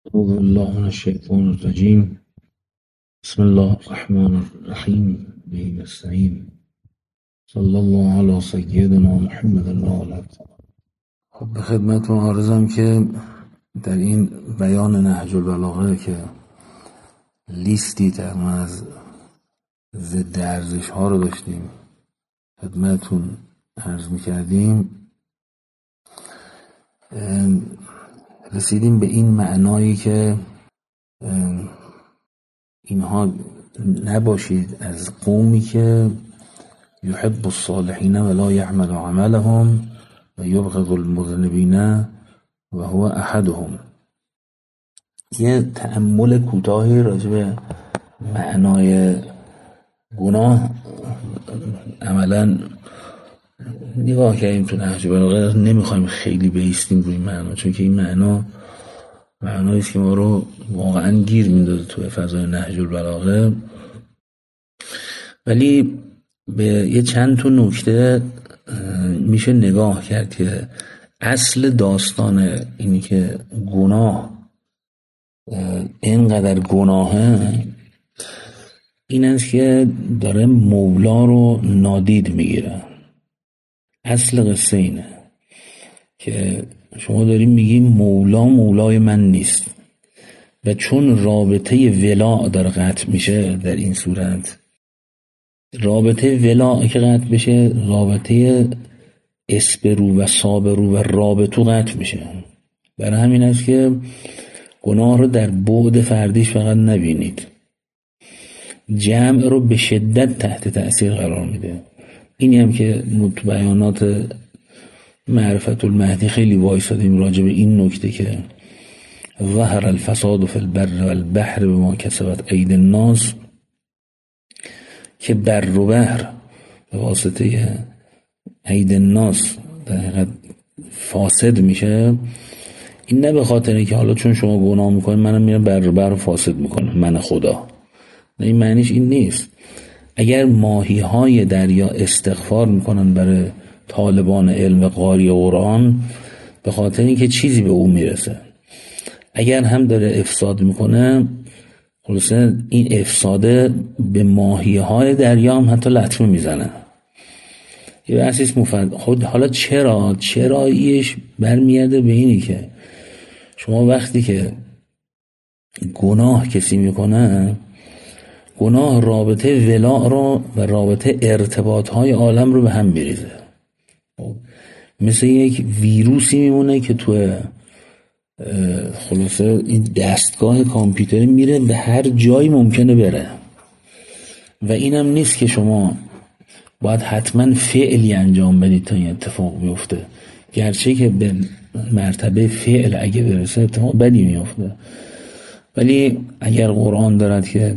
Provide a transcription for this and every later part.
أعوذ بالله من الشيطان الرجيم. بسم الله الرحمن الرحیم به نستعین. صلی الله علی سیدنا محمد وآله. خب به خدمتتون عرضم که در این بیان نهج البلاغه که لیستی تقریبا از ضد ارزش ها رو داشتیم خدمتتون عرض میکردیم، رسیدیم به این معنایی که اینها نباشید از قومی که یحب الصالحین ولا یعمل عملهم و یبغض المذنبین و هو احدهم. یه تأمل کوتاهی راجع به معنای گناه عملا نگاه کردیم تو نهج البلاغه. نمیخوایم خیلی بیستیم روی معنا، چون که این معنایی است که ما رو واقعا گیر میندازه تو فضای نهج البلاغه، ولی به یه چند تا نکته میشه نگاه کرد که اصل داستان اینی که گناه اینقدر گناهه این است که داره مولا رو نادید میگیره. اصل قصه اینه که شما داریم میگیم مولای من نیست، و چون رابطه ولا داره قطع میشه، در این صورت رابطه ولا که قطع بشه رابطه اسبرو و صابرو و رابطو قطع میشه. برای همین است که گناه رو در بعد فردیش فقط نبینید، جمع رو به شدت تحت تأثیر قرار میده. اینی هم که تو بیانات معرفت المهدی خیلی وایسادیم راجع به این نکته که ظهر الفساد فی البر والبحر بما کسبت ایدی الناس، که بر و بحر به واسطه ایدی الناس در حقیقت فاسد میشه. این نه به خاطر که حالا چون شما گناه میکنید منم میرم بر و بحر فاسد میکنم من خدا، نه، این معنیش این نیست. اگر ماهی های دریا استغفار میکنن برای طالبان علم قاری قرآن به خاطر اینکه چیزی به اون میرسه، اگر هم داره افساد میکنه خلاصه این افساده به ماهی های دریا هم حتی لطمه میزنه. یه بحثیست مفرد. خود حالا چراییش برمیگرده به اینی که شما وقتی که گناه کسی میکنه، گناه رابطه ولا رو و رابطه ارتباط های عالم رو به هم بریزه. مثل یک ویروسی میمونه که تو خلاصه این دستگاه کامپیوتر میره به هر جایی ممکنه بره، و اینم نیست که شما باید حتما فعلی انجام بدید تا این اتفاق بیفته، گرچه که به مرتبه فعل اگه برسه اتفاق بدی میفته. ولی اگر قرآن دارد که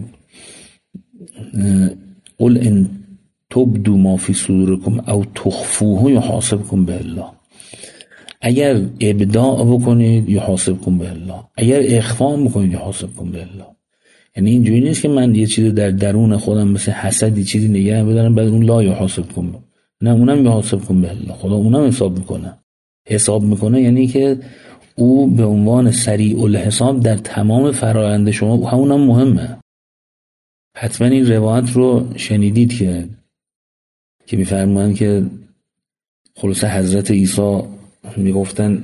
قل ان تبدوا ما فی صدورکم او تخفوه یحاسبکم به الله، اگر ابداع بکنید یحاسبکم به الله، اگر اخفا بکنید یحاسبکم به الله. یعنی اینجوری نیست که من یه چیزی در درون خودم مثل حسدی چیزی نگه بدارم بعد اون لا یحاسبکم، نه، اونم یحاسبکم به الله، خدا اونم حساب میکنه. یعنی که او به عنوان سریع الحساب در تمام فرآیند شما همونم مهمه. حتما این روایت رو شنیدید که میفرمایند که خلاصه حضرت عیسی میگفتن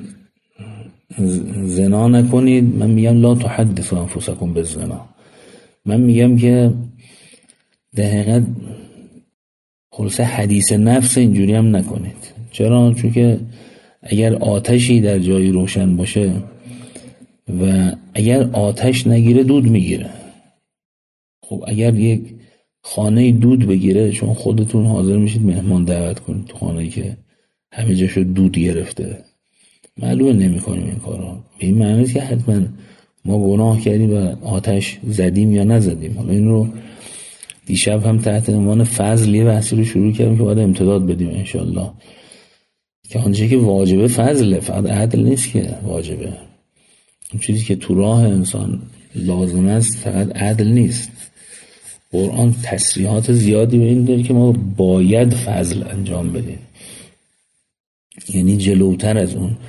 زنا نکنید، من میگم لا تحدثوا انفسکم بالزنا، من میگم که در حقیقت خلاصه حدیث نفس اینجوری هم نکنید. چرا؟ چون که اگر آتشی در جایی روشن باشه و اگر آتش نگیره دود میگیره. خب اگر یک خانه دود بگیره، چون خودتون حاضر میشید مهمان دعوت کنید تو خانه‌ای که همه جاشو دود گرفته، معلومه نمی کنیم این کارا. به این معنی که حتما ما گناه کردیم و آتش زدیم یا نزدیم. حالا این رو دیشب هم تحت عنوان فضل یه بحثی رو شروع کردیم که باید امتداد بدیم انشالله، که آنچه که واجبه فضله، فقط عدل نیست که واجبه. اون چیزی که تو راه انسان لازم است فقط عدل نیست. قرآن تصریحات زیادی به این داره که ما باید فضل انجام بدیم، یعنی جلوتر از اون.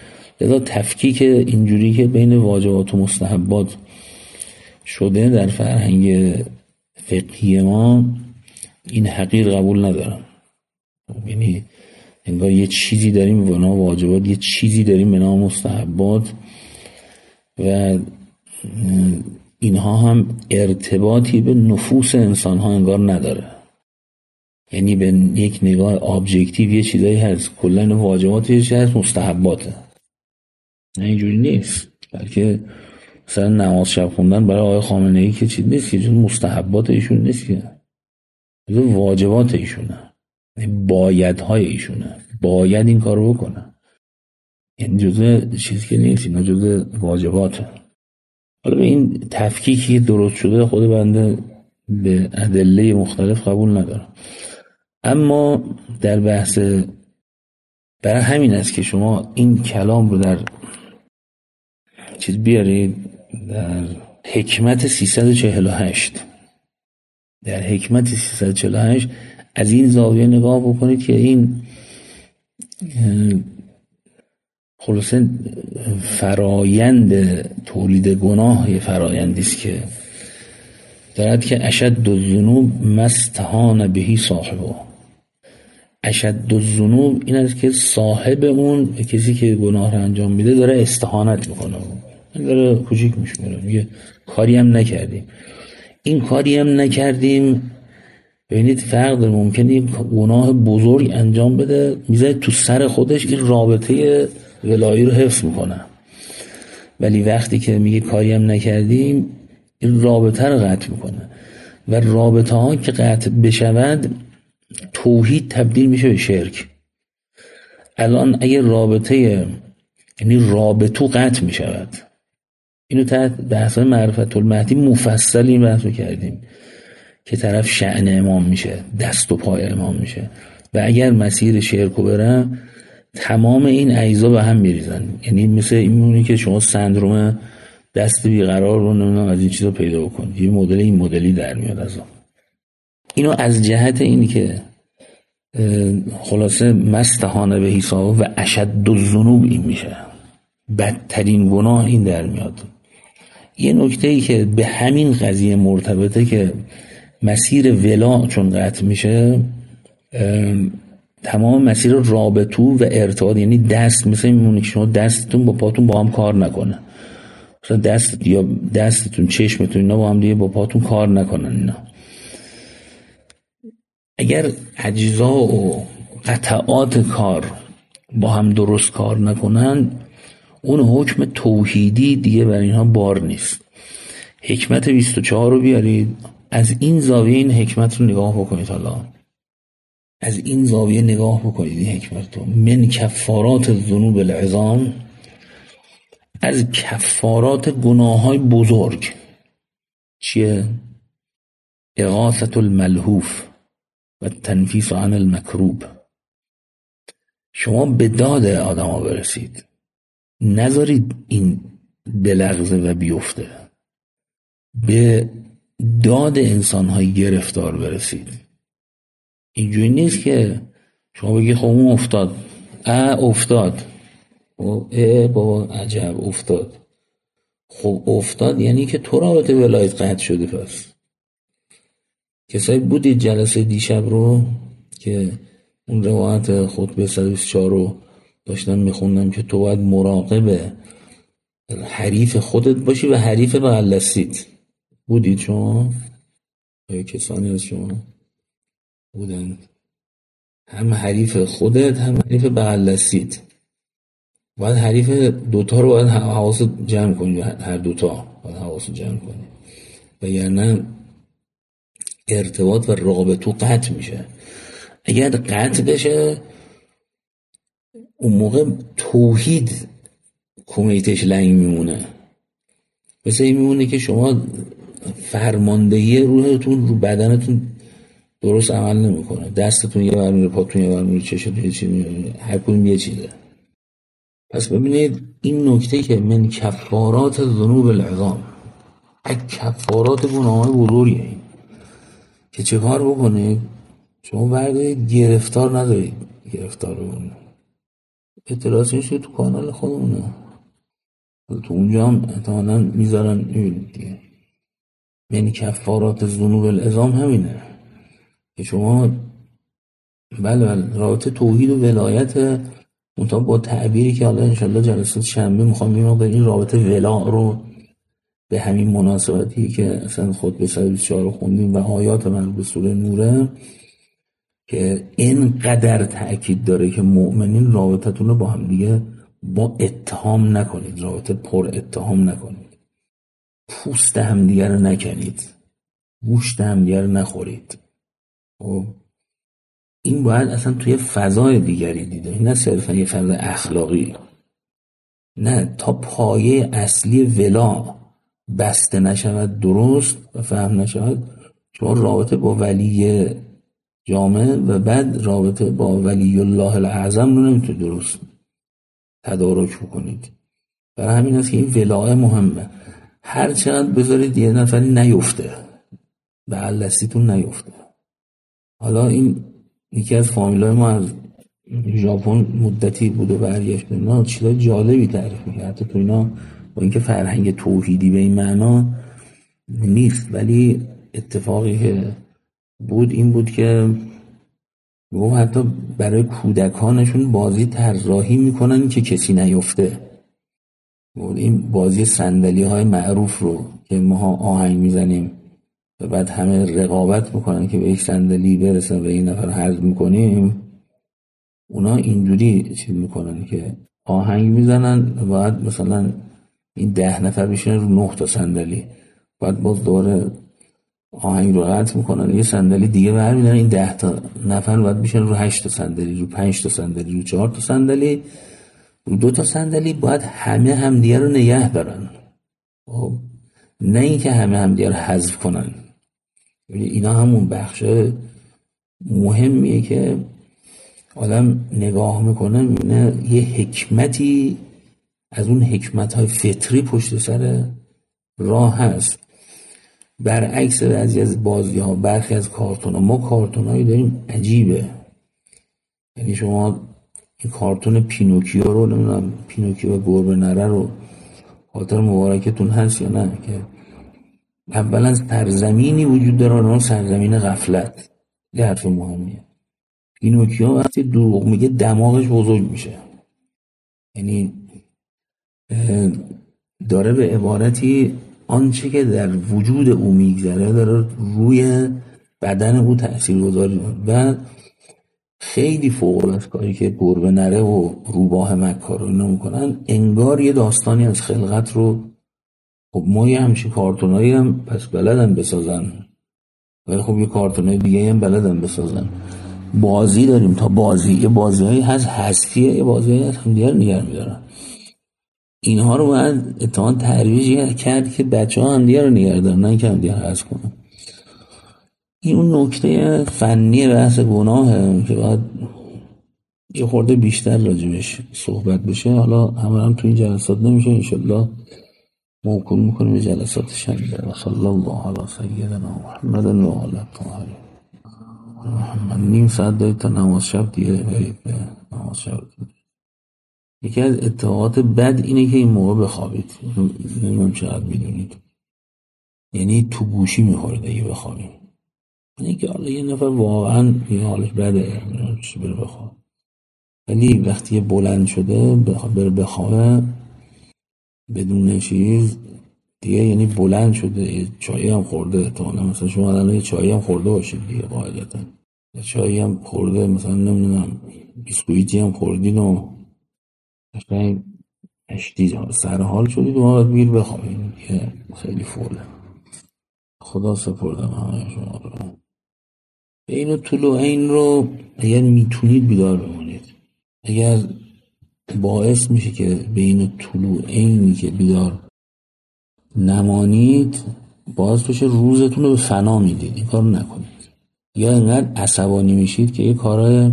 لذا تفکیک اینجوری که بین واجبات و مستحبات شده در فرهنگ فقهی ما، این حقیر قبول ندارم. یعنی انگار یه چیزی داریم به نام واجبات، یه چیزی داریم به نام مستحبات و اینها هم ارتباطی به نفوس انسان ها انگار نداره. یعنی به یک نگاه ابجکتیو یه چیزایی هست، کلا واجبات یه چیزی هست، مستحباته. نه اینجوری نیست. بلکه مثلا نماز شب خوندن برای آقای خامنه‌ای که چیز نیست که، چون مستحبات ایشون نیست که، واجبات ایشونه، بایدهای ایشونه، باید این کارو بکنه. یعنی جزء چیزی که نیست، اینا جزء واجباته. حالا به این تفکیکی درست شده خود بنده به ادله مختلف قبول ندارم. اما در بحث، برای همین است که شما این کلام رو در چیز بیارید، در حکمت 348 در حکمت 348 از این زاویه نگاه بکنید که این خلاصه فرایند تولید گناه یه فرایندی است که دارد که اشد الذنوب ما استهان بهی صاحبه. اشد الذنوب این است که صاحب اون، کسی که گناه رو انجام میده، داره استهانت میکنه، داره کوچیک میشمونه، میگه کاری هم نکردیم. این کاری هم نکردیم، ببینید فرق داره. ممکنه یک گناه بزرگ انجام بده، میذاره تو سر خودش، این رابطه ولایی رو حفظ میکنه، ولی وقتی که میگه کاری هم نکردیم، این رابطه رو قطع میکنه و رابطه ها که قطع بشود، توحید تبدیل میشه به شرک. الان اگه رابطه، یعنی رابطو قطع میشود، اینو تحت بحث معرفت المهدی مفصل این بحث رو کردیم که طرف شأن امام میشه، دست و پای امام میشه و اگر مسیر شرکو بره، تمام این اجزا به هم میریزن. یعنی مثل این میمونه که شما سندروم دست بیقرار رو نمیدونم از این چیزا پیدا بکنید، یه مدل این مدلی در میاد از اون. اینو از جهت اینی که خلاصه مستهانه به حساب و اشد الذنوب این میشه، بدترین گناه این در میاد. یه نکته ای که به همین قضیه مرتبطه که مسیر ولا چون قطع میشه، تمام مسیر رابطو و ارتباط، یعنی دست، مثل میمونه که شما دستتون با پاتون با هم کار نکنه، مثلا دست یا دستتون، چشمتون، اینا با هم دیگه با پاتون کار نکنن. اینا اگر اجزا و قطعات کار با هم درست کار نکنن، اون حکم توحیدی دیگه بر اینها بار نیست. حکمت 24 رو بیارید، از این زاویه این حکمت رو نگاه بکنید. حالا از این زاویه نگاه بکنید این حکمت رو. من کفارات الذنوب العظام، از کفارات گناه‌های بزرگ چیه؟ اغاثة الملهوف و تنفیس عن المکروب. شما به داد آدم ها برسید، نذارید این بلغزه و بیفته، به داد انسان های گرفتار برسید. اینجوری نیست که شما بگی خب اون افتاد، افتاد، بابا عجب افتاد. خب افتاد یعنی که تو رابطه ولایت قطع شده. پس کسایی بودید جلسه دیشب رو که اون روایت خطبه 124 رو داشتم میخوندم که تو باید مراقب حریف خودت باشی و حریف بغل دستیت. بودید شما؟ یا کسانی از شما بودن؟ هم حریف خودت هم حریف بغل دستیت. باید حریف دوتا رو باید حواست جمع کنی، هر دوتا باید حواست جمع کنی، وگرنه ارتباط و رابطه قطع میشه. اگر قطع بشه، اون موقع توحید کمیتش لنگ میمونه. مثل این میمونه که شما فرماندهی روحتون رو بدنتون درست عمل نمیکنه، دستتون یه ور میره، پاتون یه ور میره، چشتون یه چیز میره، هر کدوم یه چیزه. پس ببینید این نکته که من کفارات الذنوب العظام، کفارات گناه‌های بزرگه این که چه کار بکنید؟ شما بردارید گرفتار ندارید، گرفتار بکنید. اعتراضش تو کانال خودمونه، تو اونجا هم احتمالاً میذارن میبینید دیگه. یعنی کفارات ذنوب العظام همینه که شما بله رابطه توحید و ولایت منطقه با تعبیری که حالا انشالله جلسات شنبه میخوام این رابطه ولا رو به همین مناسبتی که اصلا خود به 124 رو خوندیم و آیات مربوط به سوره نوره که اینقدر تأکید داره که مؤمنین رابطتون رو با هم دیگه با اتهام نکنید، رابطه پر اتهام نکنید، پوست همدیگه رو نکنید، گوشت همدیگه رو نخورید. این باید اصلا توی فضای دیگری دیده، نه صرفا یه فضای اخلاقی، نه تا پایه اصلی ولا بسته نشود درست و فهم نشود شما رابطه با ولی جامع و بعد رابطه با ولی الله الاعظم رو نمیتونید درست تدارک بکنید. برای همین است که این ولایه مهمه. هر چقدر بذارید یه نفری نیفته به علسیتون نیفته. حالا این یکی از فامیلای ما از ژاپن مدتی بود و برگشت، اینا چیزای جالبی تعریف می‌کرد. حتی تو اینا با اینکه فرهنگ توحیدی به این معنا نیست، ولی اتفاقی که بود این بود که و حتی برای کودکانشون بازی طراحی میکنن که کسی نیفته. این بازی صندلی های معروف رو که ما آهنگ میزنیم و بعد همه رقابت میکنن که به یک صندلی برسن و این نفر حذف میکنیم، اونا اینجوری چیز میکنن که آهنگ میزنن و بعد مثلا این 10 نفر بشینن رو 9 تا صندلی، بعد باز دوباره آهنگ رو قطع میکنن، یه صندلی دیگه برمیدارن، این 10 تا نفر باید بشن رو 8 تا صندلی، رو 5 تا صندلی، رو 4 تا صندلی، رو 2 تا صندلی، باید همه همدیگه رو نگه دارن، نه اینکه همه همدیگه رو حذف کنن. اینا همون بخش مهمیه که آدم نگاه میکنه میبینه یه حکمتی از اون حکمت‌های فطری پشت سر راه هست. برعکس بعضی از بازی‌ها، برخی از کارتون‌ها، ما کارتونایی داریم عجیبه. یعنی شما این کارتون پینوکیو رو، نمیدونم پینوکیو و گربه نره رو خاطر مبارکتون هست یا نه، که اولا سرزمینی وجود داره، اون سرزمین غفلت. یه حرف مهمیه. پینوکیو وقتی دروغ میگه دماغش بزرگ میشه، یعنی داره به عبارتی آنچه که در وجود او میگذره داره روی بدن او تأثیر گذاری و خیلی فوق العاده کاری که گربه نره و روباه مکه رو نمیکنن، انگار یه داستانی از خلقت رو. خب ما یه همچین کارتونایی هم پس بلدن بسازن، ولی خب یه کارتونای دیگه هم بلدن بسازن. بازی داریم تا بازی، یه بازیهایی هست حذفیه، یه بازیهایی هست هم دیگر نگه میدارن. اینها رو باید اتفاقا ترویج کرد که بچه ها هم دیگر رو نگه دارن، نه که هم دیگر حذف کنن. این اون نکته فنی بحث گناهه که باید یه خورده بیشتر راجبش صحبت بشه. حالا هم تو این جلسات نمیشه، انشالله موکول میکنیم به جلسات شنبه. و صلی الله علی سیدنا محمد و علی طاهرین محمد. نیم ساعت دارید تا نماز شب دیگه برید به نماز شب. یکی از اتفاقات بد اینه که این موقع بخوابید، نمیدونم چقدر میدونید، یعنی تو گوشی میخورید اگه بخوابید. اینه که حالا یه نفر واقعا یه حالش بده چی بره بخواب، ولی وقتی بلند شده بره بخوابه بدون چیز دیگه، یعنی بلند شده یه چایی هم خورده، احتمالا مثلا شما الان یه چایی هم خورده باشید دیگه، قاعدتا یه چایی هم خورده، مثلا نمیدونم بیسکویتی هم خوردین و قشنگ اشتی سر حال شدید و ما باید بیر بخوابید که خیلی فوله. خدا سپردم همه شما رو. این طلوع عین رو اگر میتونید بیدار بمونید. اگر باعث میشه که بین طلوع عینی که بیدار نمانید باعث بشه روزتون رو به فنا میدید، این کار نکنید. یا اینقدر عصبانی میشید که یه کارهای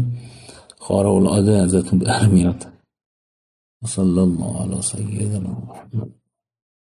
خارق العاده ازتون برمیاد. صلی الله علی سیدنا محمد.